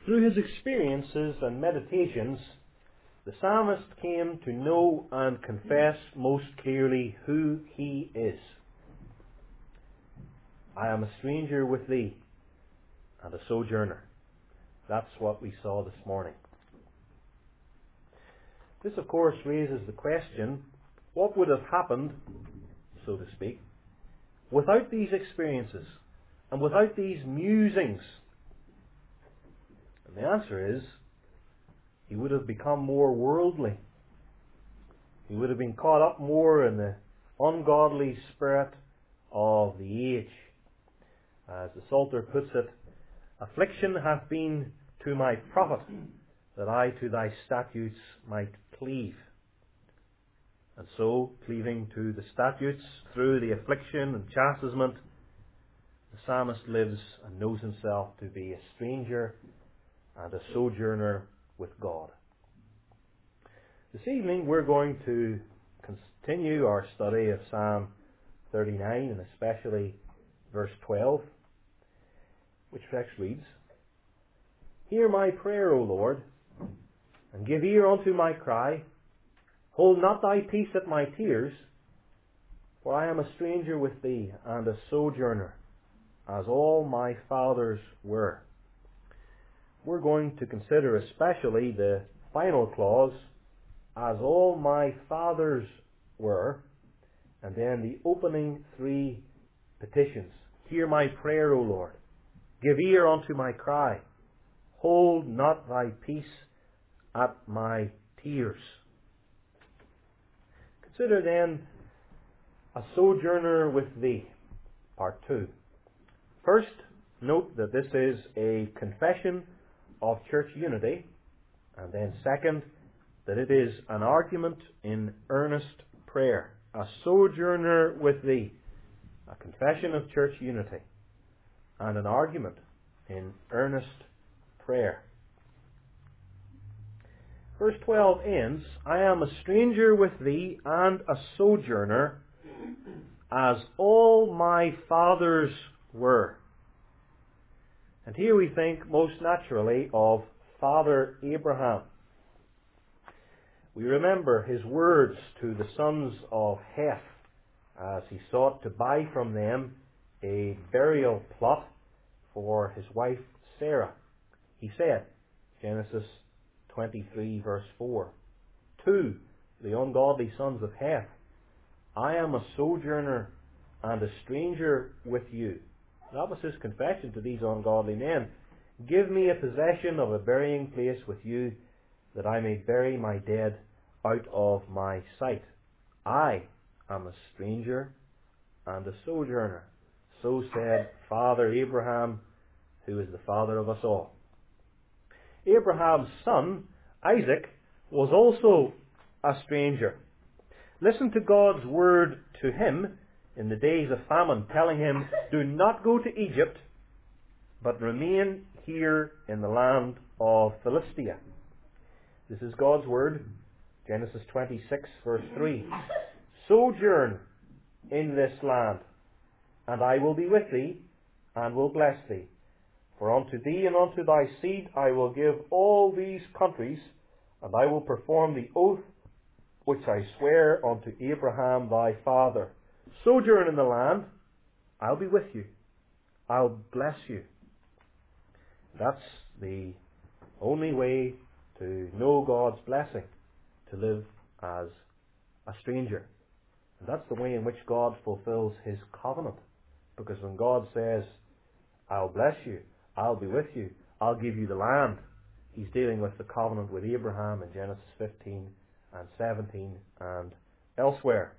Through his experiences and meditations, the psalmist came to know and confess most clearly who he is. I am a stranger with thee and a sojourner. That's what we saw this morning. This, of course, raises the question, what would have happened, so to speak, without these experiences and without these musings? And the answer is, he would have become more worldly. He would have been caught up more in the ungodly spirit of the age. As the Psalter puts it, affliction hath been to my profit, that I to thy statutes might cleave. And so, cleaving to the statutes through the affliction and chastisement, the psalmist lives and knows himself to be a stranger and a sojourner with God. This evening we're going to continue our study of Psalm 39 and especially verse 12, which text reads, Hear my prayer, O Lord, and give ear unto my cry. Hold not thy peace at my tears, for I am a stranger with thee and a sojourner, as all my fathers were. We're going to consider especially the final clause, as all my fathers were, and then the opening three petitions. Hear my prayer, O Lord. Give ear unto my cry. Hold not thy peace at my tears. Consider then a sojourner with thee, part 2. First, note that this is a confession of church unity, and then second, that it is an argument in earnest prayer. A sojourner with thee, a confession of church unity, and an argument in earnest prayer. Verse 12 ends, I am a stranger with thee and a sojourner, as all my fathers were. And here we think most naturally of Father Abraham. We remember his words to the sons of Heth as he sought to buy from them a burial plot for his wife Sarah. He said, Genesis 23 verse 4, to the ungodly sons of Heth, I am a sojourner and a stranger with you. That was his confession to these ungodly men. Give me a possession of a burying place with you, that I may bury my dead out of my sight. I am a stranger and a sojourner. So said Father Abraham, who is the father of us all. Abraham's son, Isaac, was also a stranger. Listen to God's word to him in the days of famine, telling him, do not go to Egypt, but remain here in the land of Philistia. This is God's word, Genesis 26 verse 3. Sojourn in this land, and I will be with thee, and will bless thee. For unto thee and unto thy seed I will give all these countries, and I will perform the oath which I swear unto Abraham thy father. Sojourn in the land, I'll be with you. I'll bless you. That's the only way to know God's blessing, to live as a stranger. And that's the way in which God fulfills his covenant. Because when God says, I'll bless you, I'll be with you, I'll give you the land, he's dealing with the covenant with Abraham in Genesis 15 and 17 and elsewhere.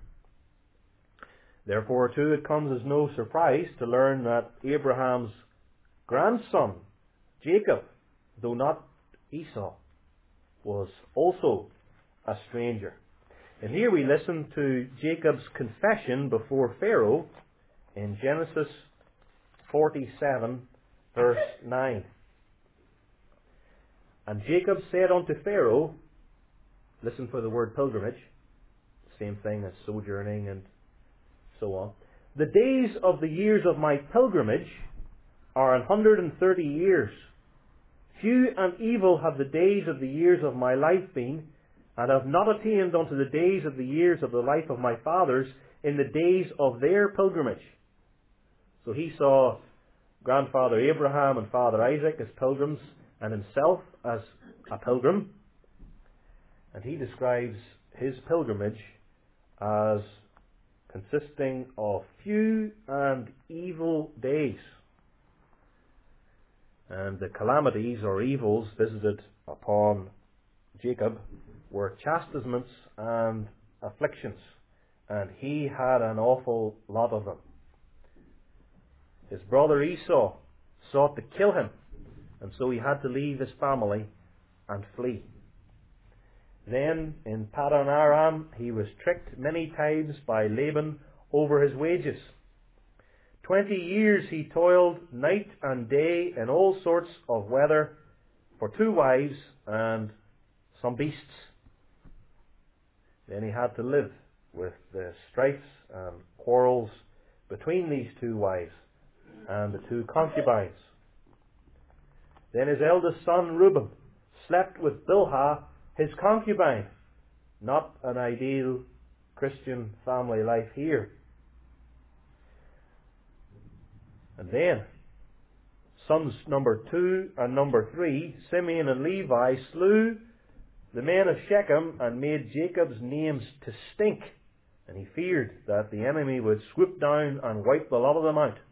Therefore, too, it comes as no surprise to learn that Abraham's grandson, Jacob, though not Esau, was also a stranger. And here we listen to Jacob's confession before Pharaoh in Genesis 47, verse 9. And Jacob said unto Pharaoh, listen for the word pilgrimage, same thing as sojourning and so on. The days of the years of my pilgrimage are 130 years. few and evil have the days of the years of my life been, and have not attained unto the days of the years of the life of my fathers in the days of their pilgrimage. So he saw grandfather Abraham and father Isaac as pilgrims, and himself as a pilgrim. And he describes his pilgrimage as consisting of few and evil days. And the calamities or evils visited upon Jacob were chastisements and afflictions, and he had an awful lot of them. His brother Esau sought to kill him, and so he had to leave his family and flee. Then in Paddan Aram he was tricked many times by Laban over his wages. 20 years he toiled night and day in all sorts of weather for 2 wives and some beasts. Then he had to live with the strifes and quarrels between these 2 wives and the 2 concubines. Then his eldest son Reuben slept with Bilhah, his concubine. Not an ideal Christian family life here. And then, sons number 2 and number 3, Simeon and Levi, slew the men of Shechem and made Jacob's names to stink. And he feared that the enemy would swoop down and wipe the lot of them out.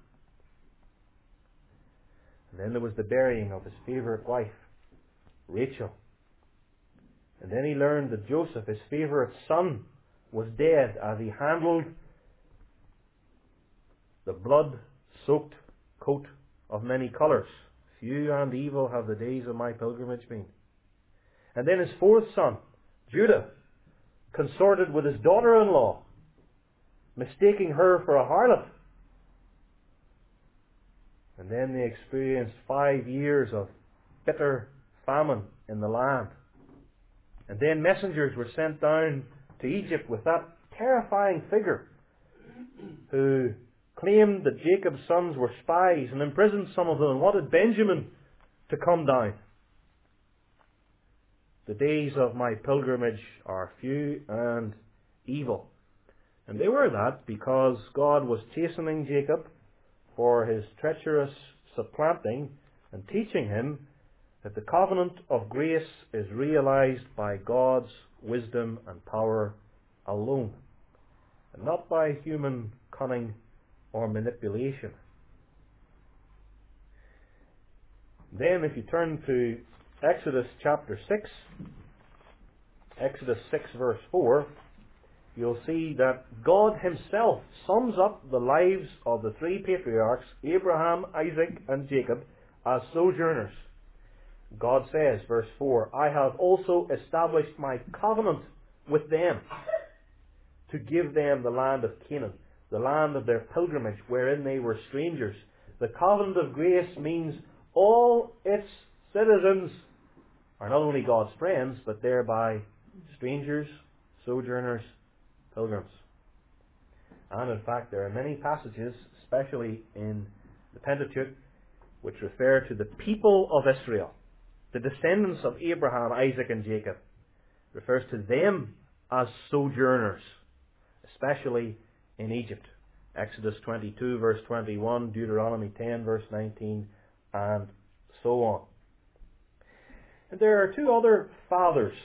And then there was the burying of his favourite wife, Rachel. And then he learned that Joseph, his favourite son, was dead as he handled the blood-soaked coat of many colours. Few and evil have the days of my pilgrimage been. And then his 4th son, Judah, consorted with his daughter-in-law, mistaking her for a harlot. And then they experienced 5 years of bitter famine in the land. And then messengers were sent down to Egypt with that terrifying figure who claimed that Jacob's sons were spies and imprisoned some of them and wanted Benjamin to come down. The days of my pilgrimage are few and evil. And they were that because God was chastening Jacob for his treacherous supplanting and teaching him that the covenant of grace is realized by God's wisdom and power alone, and not by human cunning or manipulation. Then if you turn to Exodus chapter 6, Exodus 6 verse 4, you'll see that God himself sums up the lives of the 3 patriarchs, Abraham, Isaac and Jacob, as sojourners. God says, verse 4, I have also established my covenant with them to give them the land of Canaan, the land of their pilgrimage wherein they were strangers. The covenant of grace means all its citizens are not only God's friends, but thereby strangers, sojourners, pilgrims. And in fact, there are many passages, especially in the Pentateuch, which refer to the people of Israel, the descendants of Abraham, Isaac and Jacob. Refers to them as sojourners, especially in Egypt. Exodus 22 verse 21, Deuteronomy 10 verse 19, and so on. And there are 2 other fathers.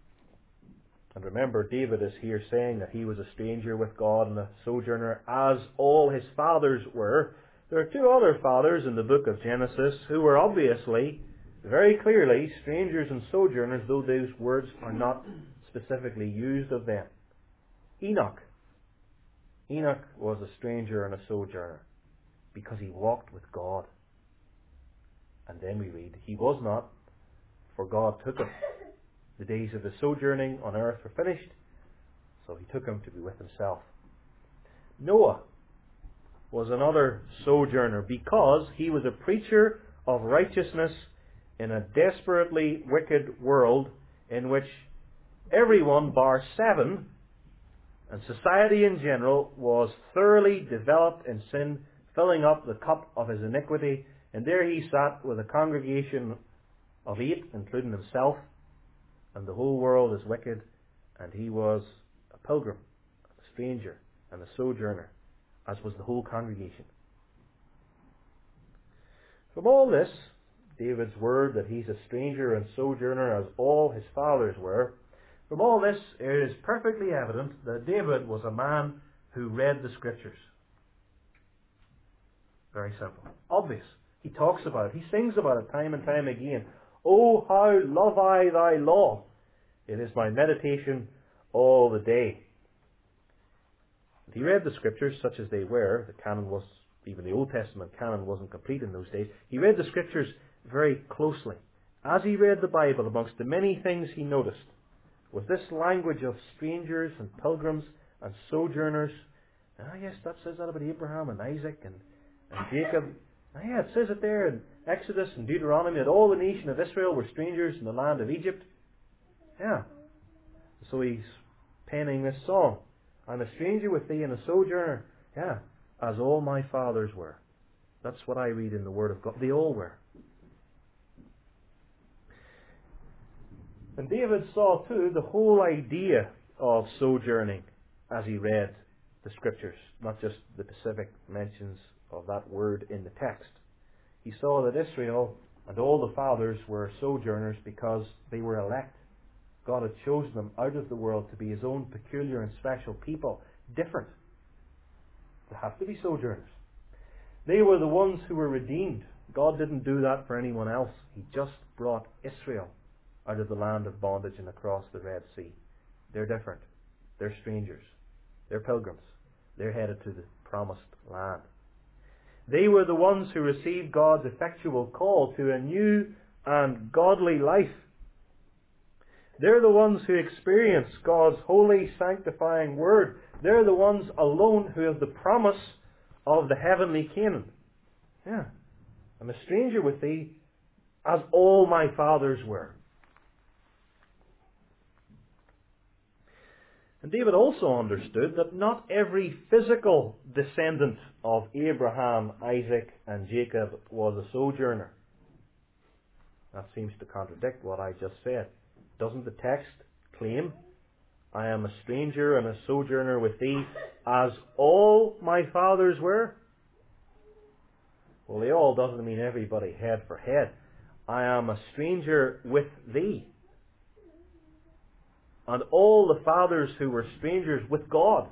And remember, David is here saying that he was a stranger with God and a sojourner, as all his fathers were. There are 2 other fathers in the book of Genesis who were obviously, very clearly, strangers and sojourners, though those words are not specifically used of them. Enoch. Enoch was a stranger and a sojourner because he walked with God. And then we read, he was not, for God took him. The days of his sojourning on earth were finished, so he took him to be with himself. Noah was another sojourner because he was a preacher of righteousness in a desperately wicked world in which everyone, bar 7, and society in general, was thoroughly developed in sin, filling up the cup of his iniquity. And there he sat with a congregation of 8, including himself, and the whole world is wicked, and he was a pilgrim, a stranger, and a sojourner, as was the whole congregation. From all this, David's word that he's a stranger and sojourner as all his fathers were, from all this it is perfectly evident that David was a man who read the Scriptures. Very simple. Obvious. He talks about it. He sings about it time and time again. Oh, how love I thy law! It is my meditation all the day. He read the Scriptures such as they were. The canon was, even the Old Testament canon wasn't complete in those days. He read the Scriptures very closely. As he read the Bible, amongst the many things he noticed was this language of strangers and pilgrims and sojourners. Yes, that says that about Abraham and Isaac and Jacob. Yeah, it says it there in Exodus and Deuteronomy that all the nation of Israel were strangers in the land of Egypt. Yeah. So he's penning this song. I'm a stranger with thee and a sojourner. Yeah. As all my fathers were. That's what I read in the Word of God. They all were. And David saw too the whole idea of sojourning as he read the Scriptures, not just the specific mentions of that word in the text. He saw that Israel and all the fathers were sojourners because they were elect. God had chosen them out of the world to be His own peculiar and special people, different. They have to be sojourners. They were the ones who were redeemed. God didn't do that for anyone else. He just brought Israel out of the land of bondage and across the Red Sea. They're different. They're strangers. They're pilgrims. They're headed to the promised land. They were the ones who received God's effectual call to a new and godly life. They're the ones who experience God's holy, sanctifying word. They're the ones alone who have the promise of the heavenly Canaan. Yeah. I'm a stranger with thee, as all my fathers were. And David also understood that not every physical descendant of Abraham, Isaac, and Jacob was a sojourner. That seems to contradict what I just said. Doesn't the text claim, I am a stranger and a sojourner with thee, as all my fathers were? Well, the all doesn't mean everybody head for head. I am a stranger with thee. And all the fathers who were strangers with God,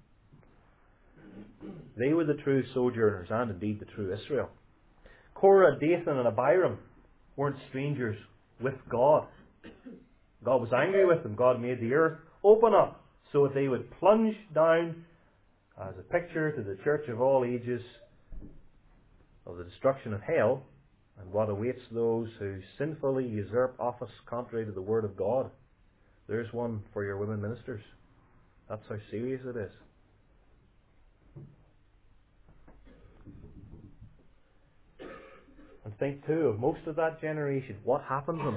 they were the true sojourners and indeed the true Israel. Korah, Dathan and Abiram weren't strangers with God. God was angry with them. God made the earth open up so that they would plunge down as a picture to the church of all ages of the destruction of hell and what awaits those who sinfully usurp office contrary to the Word of God. There's one for your women ministers. That's how serious it is. And think too of most of that generation. What happened to them?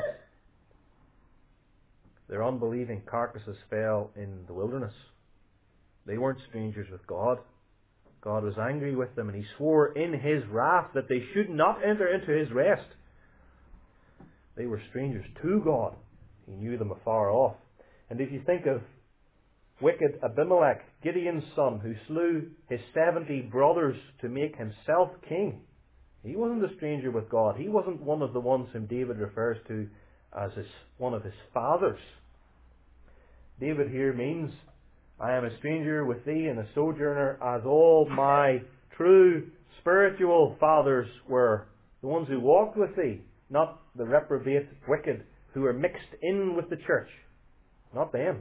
Their unbelieving carcasses fell in the wilderness. They weren't strangers with God. God was angry with them, and He swore in His wrath that they should not enter into His rest. They were strangers to God. He knew them afar off. And if you think of wicked Abimelech, Gideon's son, who slew his 70 brothers to make himself king, he wasn't a stranger with God. He wasn't one of the ones whom David refers to as one of his fathers. David here means, I am a stranger with thee and a sojourner as all my true spiritual fathers were. The ones who walked with thee, not the reprobate wicked who were mixed in with the church. Not them.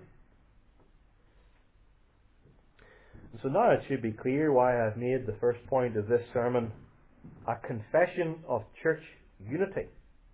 And so now it should be clear why I've made the first point of this sermon a confession of church unity.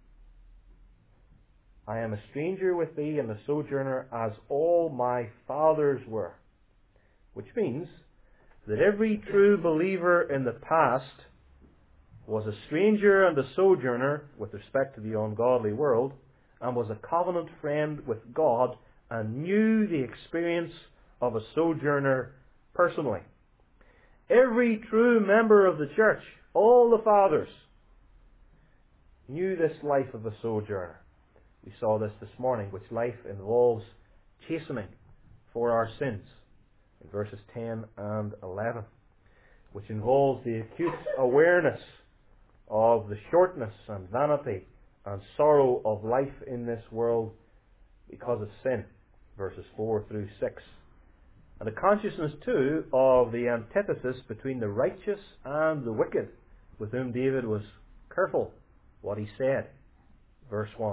I am a stranger with thee and a sojourner as all my fathers were. Which means that every true believer in the past was a stranger and a sojourner with respect to the ungodly world, and was a covenant friend with God, and knew the experience of a sojourner personally. Every true member of the church, all the fathers, knew this life of a sojourner. We saw this morning, which life involves chastening for our sins, in verses 10 and 11, which involves the acute awareness of the shortness and vanity and sorrow of life in this world because of sin, verses 4 through 6. And a consciousness too of the antithesis between the righteous and the wicked, with whom David was careful what he said, verse 1.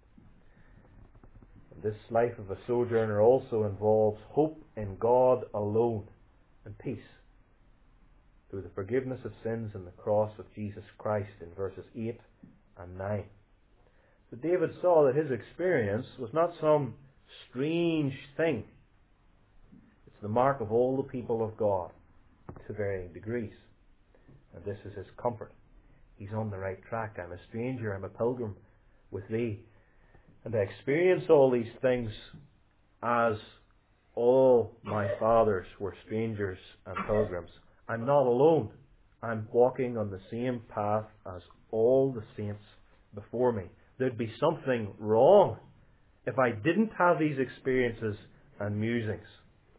This life of a sojourner also involves hope in God alone and peace through the forgiveness of sins and the cross of Jesus Christ in verses 8 and 9. So David saw that his experience was not some strange thing. It's the mark of all the people of God to varying degrees. And this is his comfort. He's on the right track. I'm a stranger, I'm a pilgrim with thee. And I experience all these things as all my fathers were strangers and pilgrims. I'm not alone. I'm walking on the same path as all the saints before me. There'd be something wrong if I didn't have these experiences and musings.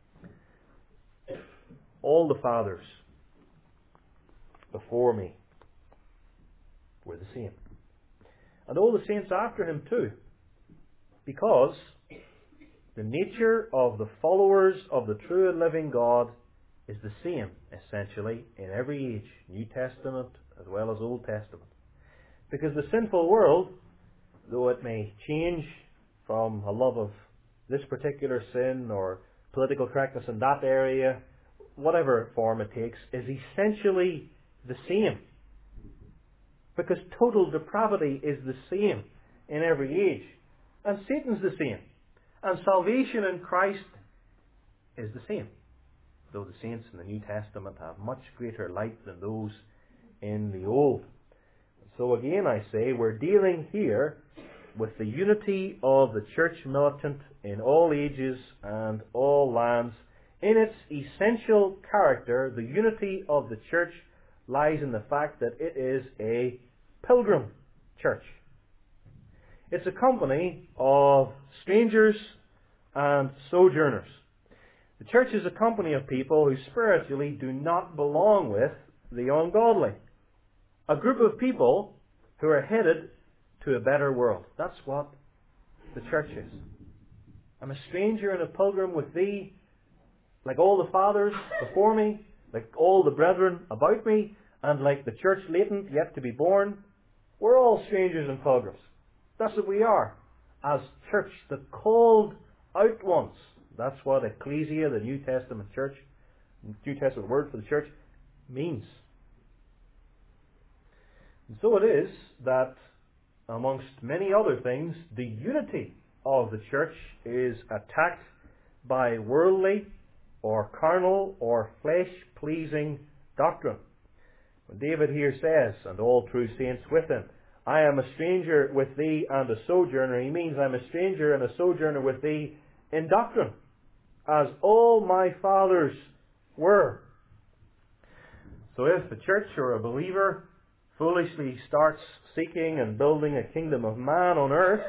All the fathers before me were the same. And all the saints after him too. Because the nature of the followers of the true and living God is the same, essentially, in every age, New Testament as well as Old Testament. Because the sinful world, though it may change from a love of this particular sin or political correctness in that area, whatever form it takes, is essentially the same. Because total depravity is the same in every age. And Satan's the same. And salvation in Christ is the same. Though the saints in the New Testament have much greater light than those in the Old. So again I say, we're dealing here with the unity of the church militant in all ages and all lands. In its essential character, the unity of the church lies in the fact that it is a pilgrim church. It's a company of strangers and sojourners. The church is a company of people who spiritually do not belong with the ungodly. A group of people who are headed to a better world. That's what the church is. I'm a stranger and a pilgrim with thee, like all the fathers before me, like all the brethren about me, and like the church latent yet to be born. We're all strangers and pilgrims. That's what we are, as church, the called out ones. That's what ecclesia, the New Testament church, New Testament word for the church, means. And so it is that, amongst many other things, the unity of the church is attacked by worldly or carnal or flesh-pleasing doctrine. When David here says, and all true saints with him, I am a stranger with thee and a sojourner, he means I'm a stranger and a sojourner with thee in doctrine, as all my fathers were. So if a church or a believer foolishly starts seeking and building a kingdom of man on earth,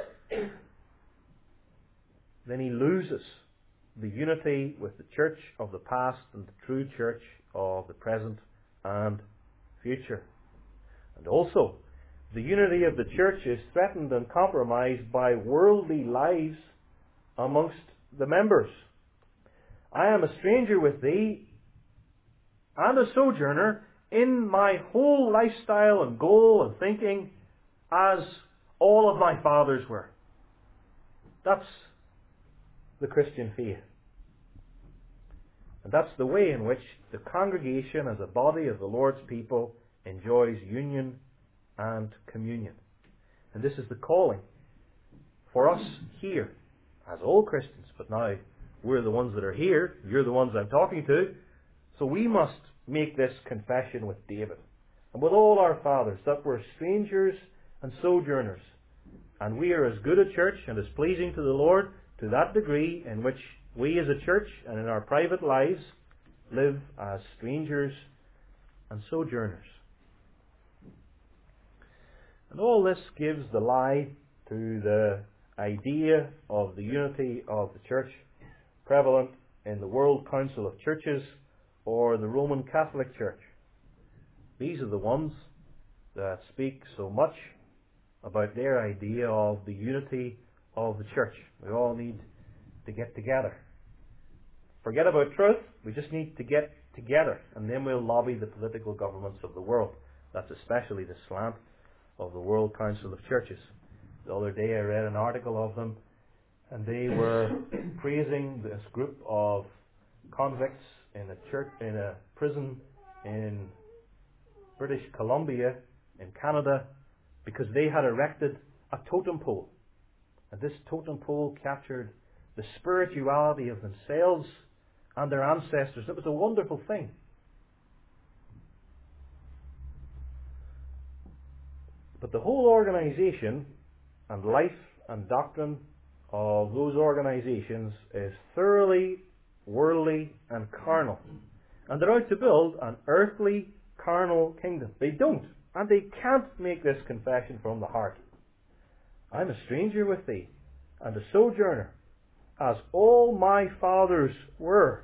then he loses the unity with the church of the past and the true church of the present and future. And also, the unity of the church is threatened and compromised by worldly lives amongst the members. I am a stranger with thee and a sojourner in my whole lifestyle and goal and thinking as all of my fathers were. That's the Christian faith. And that's the way in which the congregation as a body of the Lord's people enjoys union and communion. And this is the calling for us here as all Christians. But now we're the ones that are here. You're the ones I'm talking to. So we must make this confession with David and with all our fathers that we're strangers and sojourners. And we are as good a church and as pleasing to the Lord to that degree in which we as a church and in our private lives live as strangers and sojourners. And all this gives the lie to the idea of the unity of the church prevalent in the World Council of Churches or the Roman Catholic Church. These are the ones that speak so much about their idea of the unity of the church. We all need to get together. Forget about truth, we just need to get together, and then we'll lobby the political governments of the world. That's especially the slant of the World Council of Churches. The other day I read an article of them, and they were praising this group of convicts in a prison in British Columbia in Canada, because they had erected a totem pole. And this totem pole captured the spirituality of themselves and their ancestors. It was a wonderful thing. But the whole organization and life and doctrine of those organizations is thoroughly worldly and carnal. And they're out to build an earthly, carnal kingdom. They don't, and they can't make this confession from the heart. I'm a stranger with thee, and a sojourner, as all my fathers were.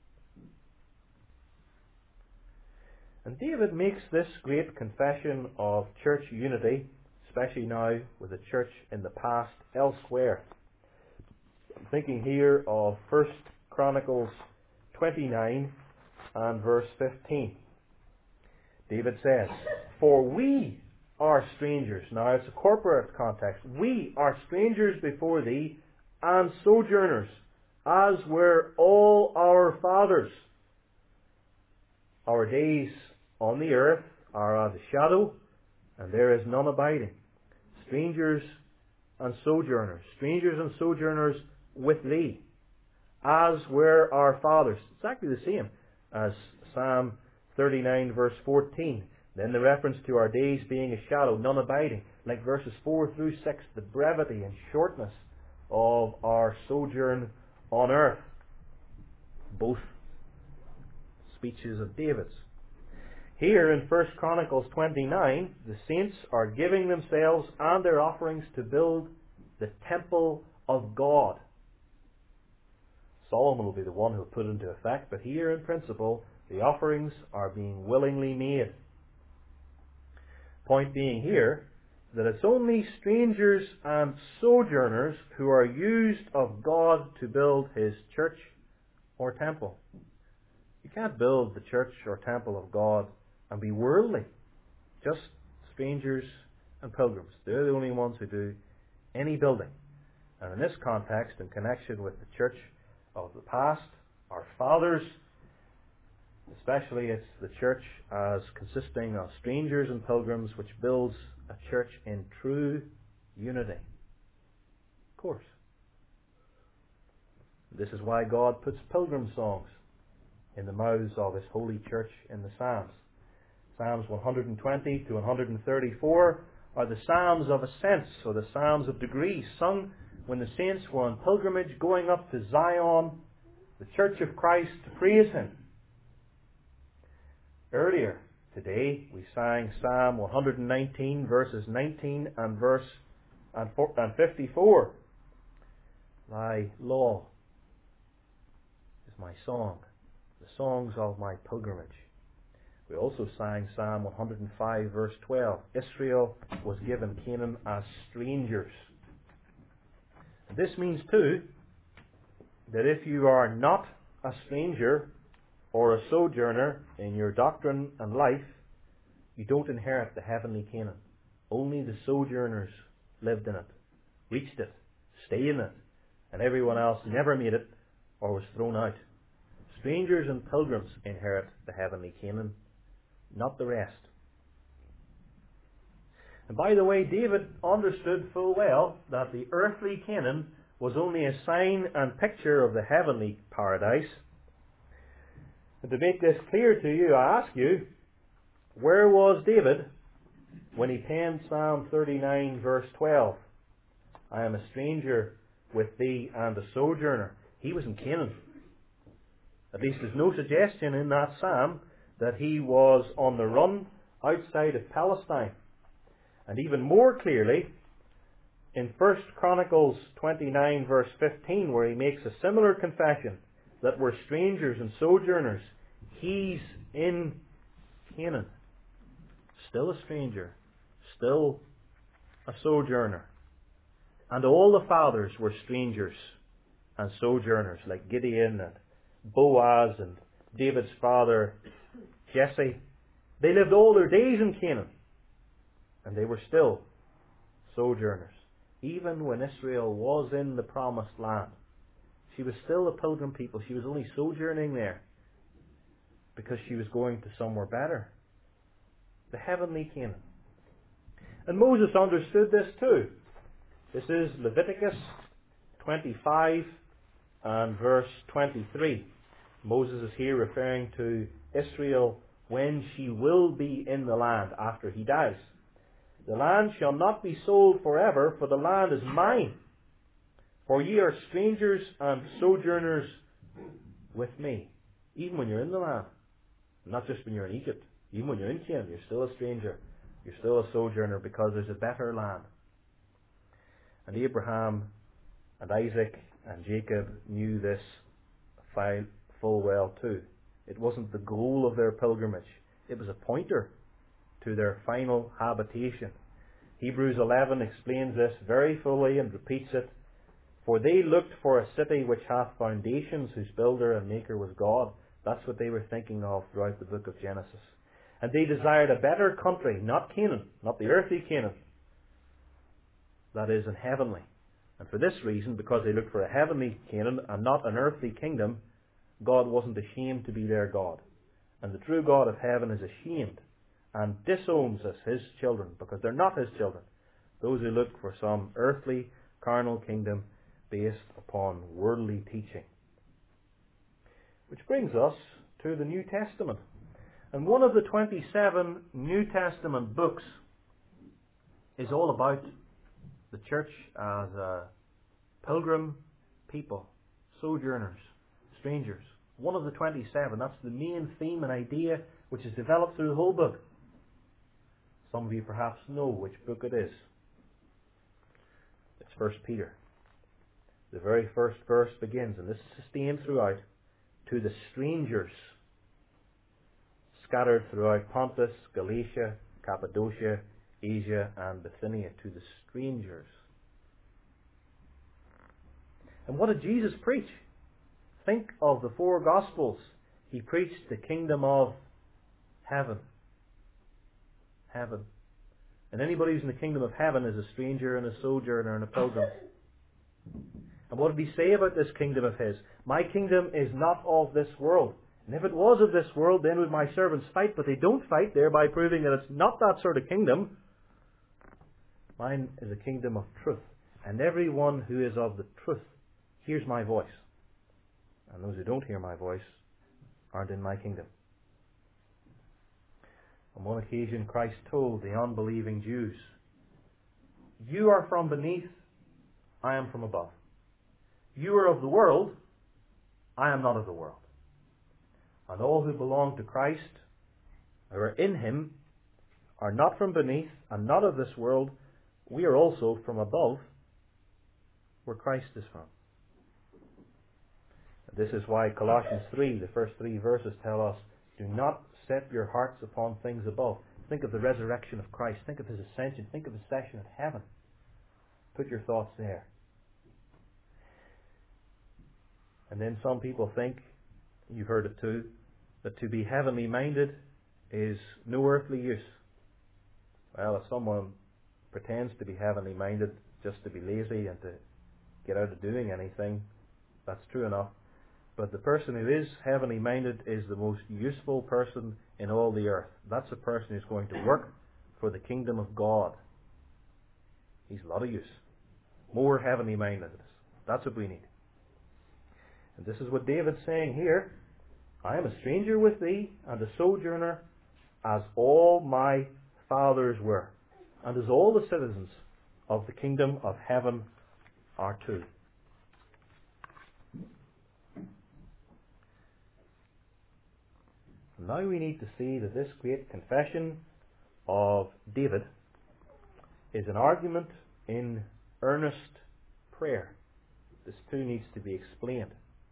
And David makes this great confession of church unity, especially now with the church in the past elsewhere. I'm thinking here of 1 Chronicles 29 and verse 15. David says, "For we are strangers." Now it's a corporate context. "We are strangers before thee, and sojourners, as were all our fathers. Our days on the earth are as a shadow, and there is none abiding." Strangers and sojourners. Strangers and sojourners with thee, as were our fathers. It's exactly the same as Psalm 39 verse 14. Then the reference to our days being a shadow, none abiding. Like verses 4 through 6, the brevity and shortness of our sojourn on earth. Both speeches of David's. Here in 1 Chronicles 29, the saints are giving themselves and their offerings to build the temple of God. Solomon will be the one who will put it into effect, but here in principle, the offerings are being willingly made. Point being here that it's only strangers and sojourners who are used of God to build His church or temple. You can't build the church or temple of God and be worldly. Just strangers and pilgrims. They're the only ones who do any building. And in this context, in connection with the church of the past, our fathers, especially it's the church as consisting of strangers and pilgrims, which builds a church in true unity. Of course. This is why God puts pilgrim songs in the mouths of His holy church in the Psalms. Psalms 120 to 134 are the Psalms of ascents, or the Psalms of degrees, sung when the saints were on pilgrimage going up to Zion, the church of Christ, to praise Him. Earlier today we sang Psalm 119 verses 19 and 54. Thy law is my song, the songs of my pilgrimage. We also sang Psalm 105 verse 12. Israel was given Canaan as strangers. And this means too that if you are not a stranger or a sojourner in your doctrine and life, you don't inherit the heavenly Canaan. Only the sojourners lived in it, reached it, stayed in it, and everyone else never made it or was thrown out. Strangers and pilgrims inherit the heavenly Canaan, not the rest. And by the way, David understood full well that the earthly Canaan was only a sign and picture of the heavenly paradise. And to make this clear to you, I ask you, where was David when he penned Psalm 39 verse 12? I am a stranger with thee and a sojourner. He was in Canaan. At least there's no suggestion in that psalm that he was on the run outside of Palestine. And even more clearly, in 1 Chronicles 29 verse 15, where he makes a similar confession that we're strangers and sojourners, he's in Canaan. Still a stranger, still a sojourner. And all the fathers were strangers and sojourners, like Gideon and Boaz and David's father Jesse. They lived all their days in Canaan, and they were still sojourners. Even when Israel was in the promised land, she was still a pilgrim people. She was only sojourning there because she was going to somewhere better, the heavenly Canaan. And Moses understood this too. This is Leviticus 25 and verse 23. Moses is here referring to Israel when she will be in the land after he dies. The land shall not be sold forever, for the land is mine. For ye are strangers and sojourners with me. Even when you're in the land. Not just when you're in Egypt. Even when you're in Canaan, you're still a stranger. You're still a sojourner because there's a better land. And Abraham and Isaac and Jacob knew this full well too. It wasn't the goal of their pilgrimage. It was a pointer to their final habitation. Hebrews 11 explains this very fully and repeats it. For they looked for a city which hath foundations, whose builder and maker was God. That's what they were thinking of throughout the book of Genesis. And they desired a better country, not Canaan, not the earthly Canaan. That is, an heavenly. And for this reason, because they looked for a heavenly Canaan and not an earthly kingdom, God wasn't ashamed to be their God. And the true God of heaven is ashamed and disowns us, his children, because they're not his children. Those who look for some earthly, carnal kingdom based upon worldly teaching. Which brings us to the New Testament. And one of the 27 New Testament books is all about the church as a pilgrim people, sojourners, strangers. One of the 27. That's the main theme and idea which is developed through the whole book. Some of you perhaps know which book it is. It's 1 Peter. The very first verse begins, and this is sustained throughout, to the strangers scattered throughout Pontus, Galatia, Cappadocia, Asia, and Bithynia. To the strangers. And what did Jesus preach? Think of the four Gospels. He preached the kingdom of heaven. Heaven. And anybody who's in the kingdom of heaven is a stranger and a sojourner and a pilgrim. And what did he say about this kingdom of his? My kingdom is not of this world. And if it was of this world, then would my servants fight, but they don't fight, thereby proving that it's not that sort of kingdom. Mine is a kingdom of truth. And everyone who is of the truth hears my voice. And those who don't hear my voice aren't in my kingdom. On one occasion, Christ told the unbelieving Jews, you are from beneath, I am from above. You are of the world, I am not of the world. And all who belong to Christ, who are in him, are not from beneath and not of this world. We are also from above, where Christ is from. This is why Colossians 3, the first 3 verses tell us, do not set your hearts upon things above. Think of the resurrection of Christ. Think of his ascension. Think of his session at heaven. Put your thoughts there. And then some people think, you've heard it too, that to be heavenly minded is no earthly use. Well, if someone pretends to be heavenly minded just to be lazy and to get out of doing anything, that's true enough. But the person who is heavenly minded is the most useful person in all the earth. That's a person who's going to work for the kingdom of God. He's a lot of use. More heavenly mindedness. That's what we need. And this is what David's saying here. I am a stranger with thee, and a sojourner, as all my fathers were, and as all the citizens of the kingdom of heaven are too. Now we need to see that this great confession of David is an argument in earnest prayer. This too needs to be explained.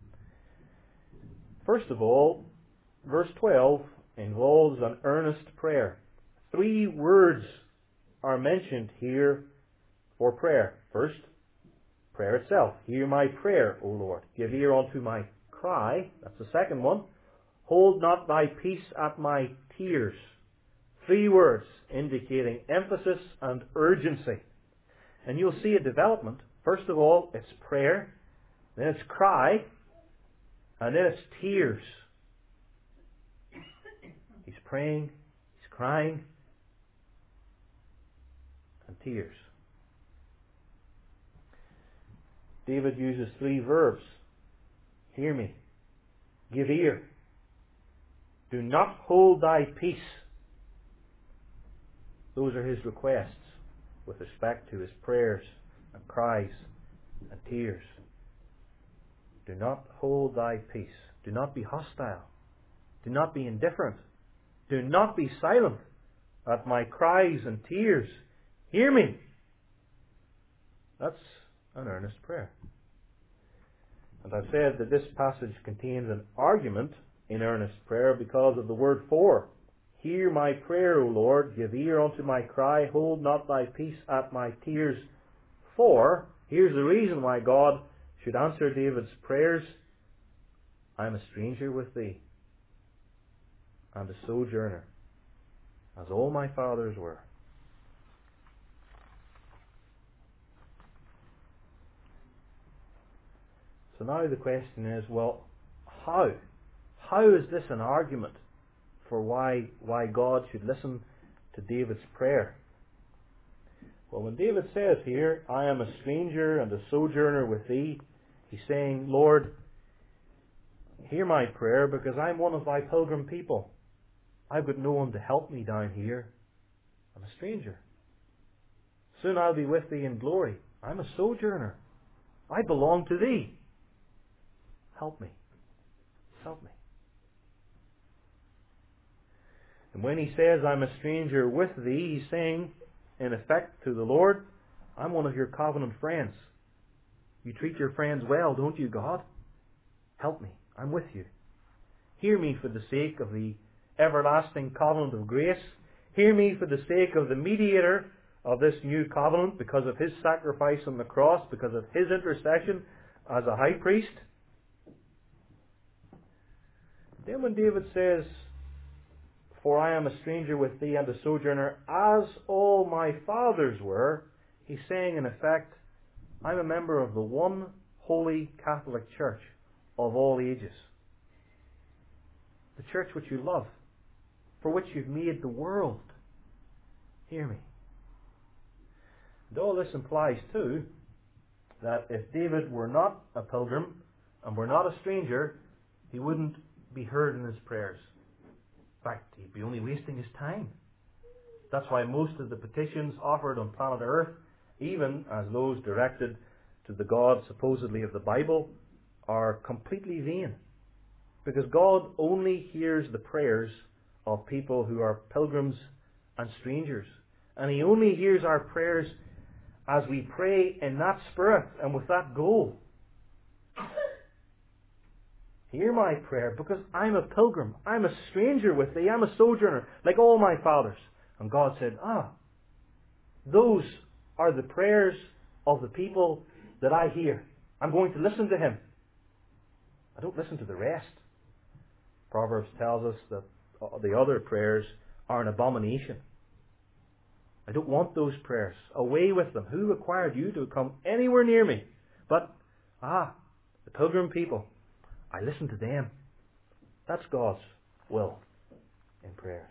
First of all, verse 12 involves an earnest prayer. 3 words are mentioned here for prayer. First, prayer itself. Hear my prayer, O Lord. Give ear unto my cry. That's the second one. Hold not thy peace at my tears. 3 words indicating emphasis and urgency. And you'll see a development. First of all, it's prayer, then it's cry, and then it's tears. He's praying, he's crying, and tears. David uses 3 verbs. Hear me. Give ear. Do not hold thy peace. Those are his requests with respect to his prayers and cries and tears. Do not hold thy peace. Do not be hostile. Do not be indifferent. Do not be silent at my cries and tears. Hear me. That's an earnest prayer. And I've said that this passage contains an argument in earnest prayer because of the word for. Hear my prayer, O Lord, give ear unto my cry, hold not thy peace at my tears. For, here's the reason why God should answer David's prayers. I am a stranger with thee, and a sojourner, as all my fathers were. So now the question is, well, how? How is this an argument for why God should listen to David's prayer? Well, when David says here, I am a stranger and a sojourner with thee, he's saying, Lord, hear my prayer because I'm one of thy pilgrim people. I've got no one to help me down here. I'm a stranger. Soon I'll be with thee in glory. I'm a sojourner. I belong to thee. Help me. Help me. And when he says, I'm a stranger with thee, he's saying, in effect, to the Lord, I'm one of your covenant friends. You treat your friends well, don't you, God? Help me. I'm with you. Hear me for the sake of the everlasting covenant of grace. Hear me for the sake of the mediator of this new covenant, because of his sacrifice on the cross, because of his intercession as a high priest. Then when David says, for I am a stranger with thee and a sojourner, as all my fathers were, he's saying in effect, I'm a member of the one holy Catholic Church of all ages. The church which you love, for which you've made the world. Hear me. And all this implies too, that if David were not a pilgrim and were not a stranger, he wouldn't be heard in his prayers. In fact, he'd be only wasting his time. That's why most of the petitions offered on planet Earth, even as those directed to the God supposedly of the Bible, are completely vain. Because God only hears the prayers of people who are pilgrims and strangers. And He only hears our prayers as we pray in that spirit and with that goal. Hear my prayer, because I'm a pilgrim. I'm a stranger with thee. I'm a sojourner, like all my fathers. And God said, those are the prayers of the people that I hear. I'm going to listen to him. I don't listen to the rest. Proverbs tells us that the other prayers are an abomination. I don't want those prayers. Away with them. Who required you to come anywhere near me? But, the pilgrim people. I listen to them. That's God's will in prayers.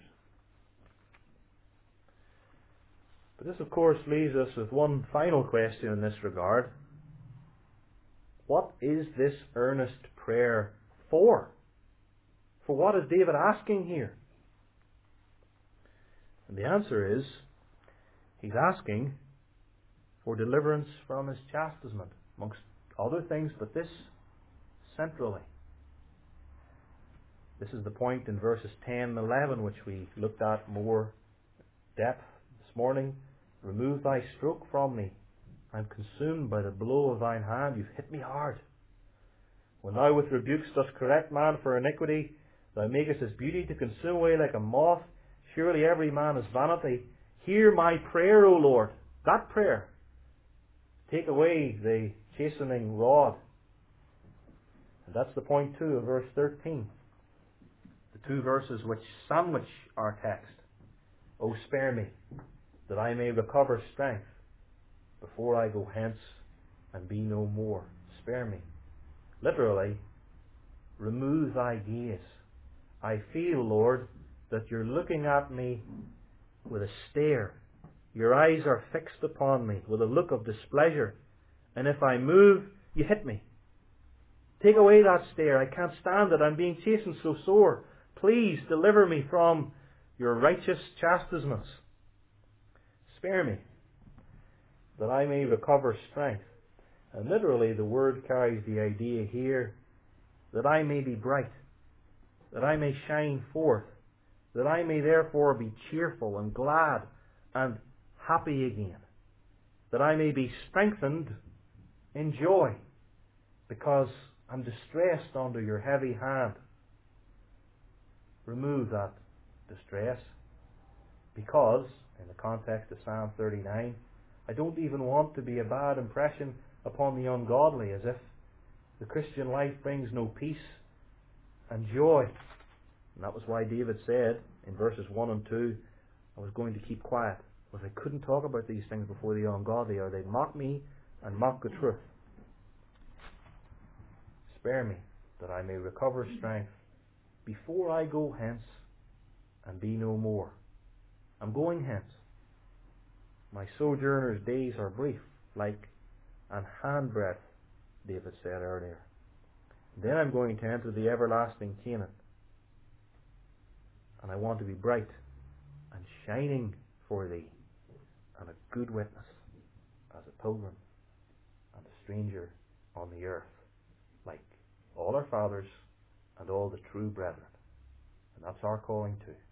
But this, of course, leaves us with one final question in this regard. What is this earnest prayer for? For what is David asking here? And the answer is, he's asking for deliverance from his chastisement, amongst other things, but this centrally. This is the point in verses 10 and 11 which we looked at more depth this morning, Remove thy stroke from me. I am consumed by the blow of thine hand. You've hit me hard. When thou with rebukes dost correct man for iniquity, thou makest his beauty to consume away like a moth. Surely every man is vanity. Hear my prayer, O Lord. That prayer. Take away the chastening rod. And that's the point 2 of verse 13. The 2 verses which sandwich our text. O spare me, that I may recover strength before I go hence and be no more. Spare me. Literally, remove thy gaze. I feel, Lord, that you're looking at me with a stare. Your eyes are fixed upon me with a look of displeasure. And if I move, you hit me. Take away that stare. I can't stand it. I'm being chastened so sore. Please deliver me from your righteous chastisements. Spare me, that I may recover strength. And literally the word carries the idea here that I may be bright, that I may shine forth, that I may therefore be cheerful and glad and happy again, that I may be strengthened in joy, because I'm distressed under your heavy hand. Remove that distress, because, in the context of Psalm 39, I don't even want to be a bad impression upon the ungodly, as if the Christian life brings no peace and joy. And that was why David said in verses 1 and 2, I was going to keep quiet, because I couldn't talk about these things before the ungodly, or they'd mock me and mock the truth. Spare me, that I may recover strength before I go hence and be no more. I'm going hence. My sojourner's days are brief, like an handbreadth, David said earlier. Then I'm going to enter the everlasting Canaan. And I want to be bright and shining for thee, and a good witness as a pilgrim and a stranger on the earth, like all our fathers and all the true brethren. And that's our calling too.